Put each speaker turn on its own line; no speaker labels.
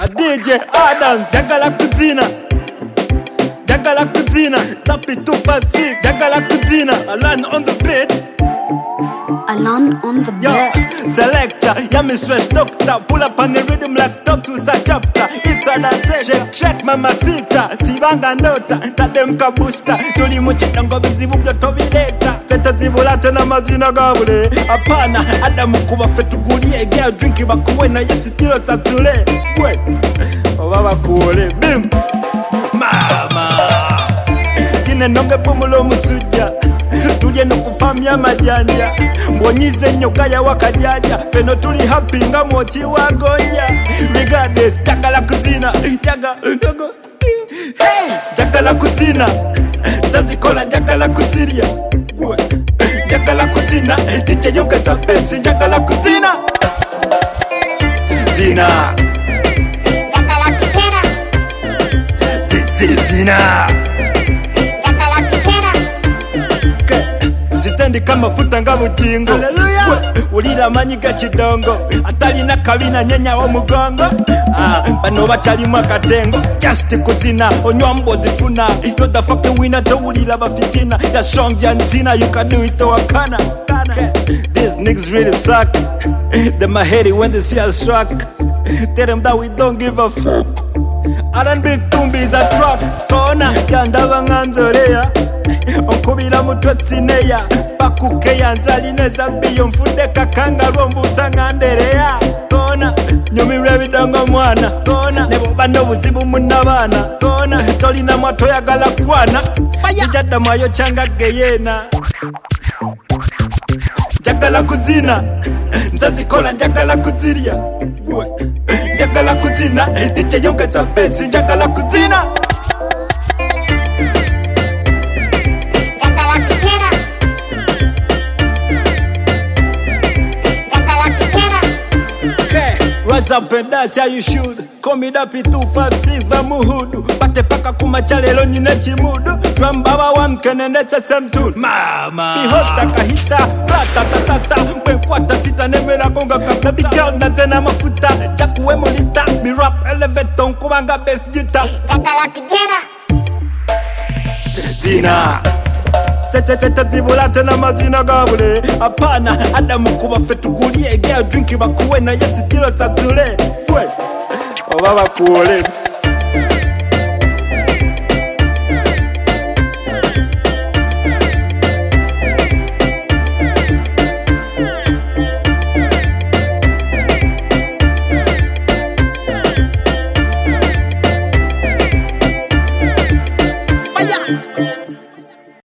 DJ Adam, Jagala Kuzina, Jagala Kuzina, Tapi 256, Jagala Kuzina, Alan on the beat.
Alan on the beat.
Selector, yeah me stress doctor. Pull up on the rhythm like doctor to a chapter. It's an attention, shake mama sita. Sibanga nota, tadem kabusta. Tuli mochita ngo bizibu byo tobileta. Teta zibulate na mazina gabule. Apana, Adamu kuba fetugulie. Girl drinki bakuwe na yesi tilo tatule. Wait, baba kuole, bim. Mama, kine nonge pumulo musuja. Tuje nokufamya majanja mbonyize nyoka ya wakajaja feno tuli happy nga mochi wagoya regardless Jagala Kuzina jaga hey Jagala Kuzina zazikola Jagala Kuziria Jagala Kuzina DJ yoka za pensi Jagala Kuzina Zina
Jagala Kuzina
Zina Zitendi kama futa nga bukingo ulira manyi ga kidongo atalina kabina nyenya wo mugongo bano bachalimu akatengo just kuzina onywa mbozi funa you're the fucking winner towulira bafitina ya strong janzina you can do it wakana these niggas really suck they my heady when they see us struck tell them that we don't give a fuck I done big tumbi's a truck kona yandaba nganzorea onkubira mutwesineya pakukeya nzalineza biyo mfude kakanga lwombusa ngandereya kona nyumirwe bidongo mwana kona nebo bano buzibu munabana kona tolina mwato yagala kwana ijada mwayo changa geyena Jagala Kuzina nzazikola Jagala Kuziria Jagala Kuzina DJ yonke za pensi Jagala Kuzina Rise up and dance how you should. Call me Dapi 256 Vamuhudu. Pate paka kumachalelo nyine chimudu. Twambaba wa mkenenetsa semtu Mama Bihosta kahita Rata tatata Mwenkwata sita nemera konga kapna Bigel na zena mafuta Jakuwe molita Mi rap elevator Nkubanga best jita
Jagala Kuzina
Zina Tete zibulate na mazina gabule Apana, Adamu kuba fetugulie Girl drinki bakuwe na yesi tilo tatule Wait, baba kuole Fire!